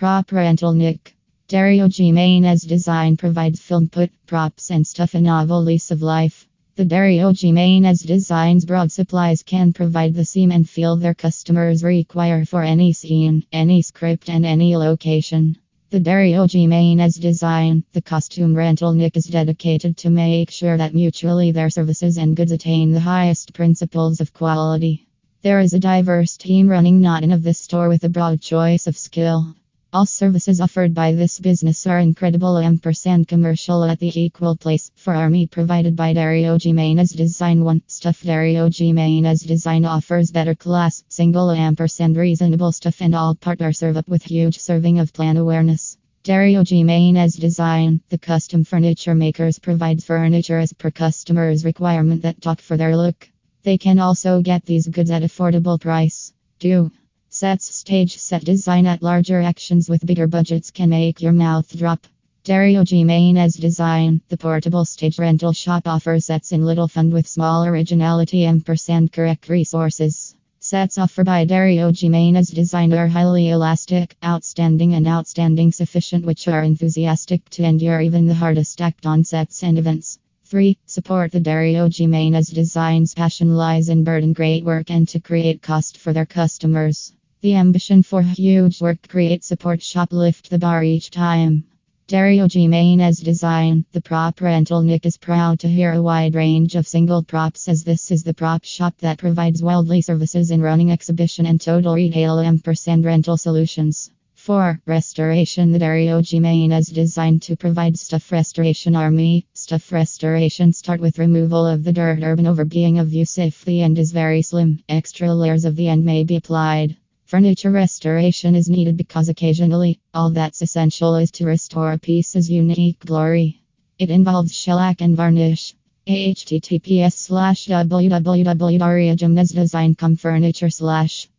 Prop rental Nick. Dario Jimenez Design provides film put, props, and stuff a novel lease of life. The Dario Jimenez Designs broad supplies can provide the seam and feel their customers require for any scene, any script, and any location. The Dario Jimenez Design, the costume rental Nick is dedicated to make sure that mutually their services and goods attain the highest principles of quality. There is a diverse team running not in of this store with a broad choice of skill. All services offered by this business are incredible & commercial at the equal place. For Army provided by Dario Jimenez Design 1 stuff. Dario Jimenez Design offers better class, single & reasonable stuff, and all partners serve up with huge serving of plan awareness. Dario Jimenez Design, the custom furniture makers, provides furniture as per customers' requirement that talk for their look. They can also get these goods at affordable price. 2. Sets stage set design at larger actions with bigger budgets can make your mouth drop. Dario Jimenez Design, the portable stage rental shop, offers sets in little fund with small originality & correct resources. Sets offered by Dario Jimenez Design are highly elastic, outstanding sufficient, which are enthusiastic to endure even the hardest act-on sets and events. 3. Support the Dario Jimenez Designs. Passion lies in burden great work and to create cost for their customers. The ambition for huge work create support shop lift the bar each time. Dario Jimenez Design, the prop rental Nick is proud to hear a wide range of single props, as this is the prop shop that provides worldly services in running exhibition and total retail & rental solutions. 4. Restoration. The Dario Jimenez Design to provide stuff restoration Army. Stuff restoration start with removal of the dirt urban overbeing of use if the end is very slim. Extra layers of the end may be applied. Furniture restoration is needed because occasionally, all that's essential is to restore a piece's unique glory. It involves shellac and varnish. https://www.dariojimnezdesign.com furniture/